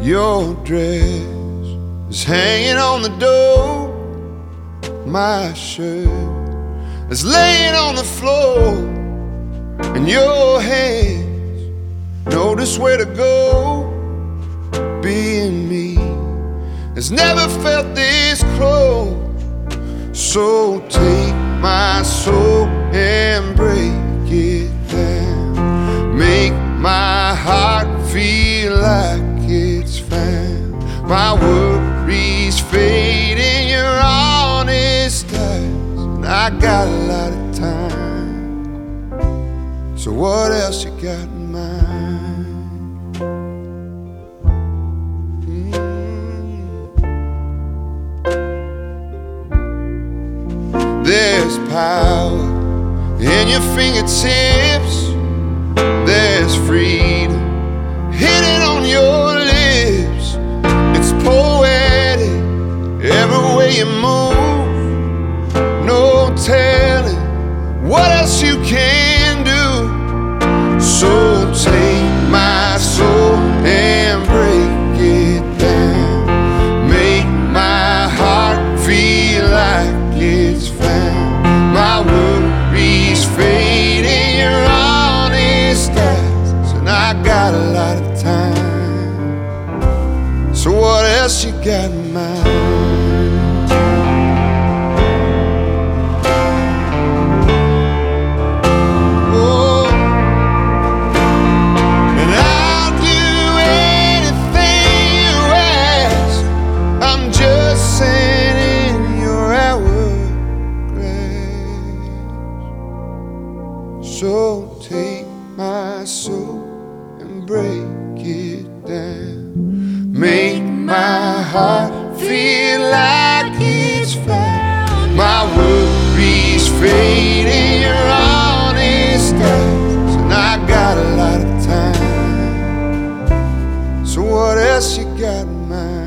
Your dress is hanging on the door. My shirt is laying on the floor, and your hands know just where to go. Being me has never felt this close. So take my soul and break it down. Make my heart feel like it's found. My worries fade in your honest eyes, and I got a lot of time. So what else you got in mind? There's power in your fingertips. There's freedom hidden on your lips. It's poetic every way you move. No telling what else you can do. So take my soul and break it down. Make my heart feel like it's found. My worries fade in your honest eyes, and I got a lot of time. So what else you got in mind? Oh, and I'll do anything you ask. I'm just saying in your hourglass. So take my soul and break it down. Make my heart feel like it's found. My worries fade in your honest eyes, and I got a lot of time. So what else you got in mind?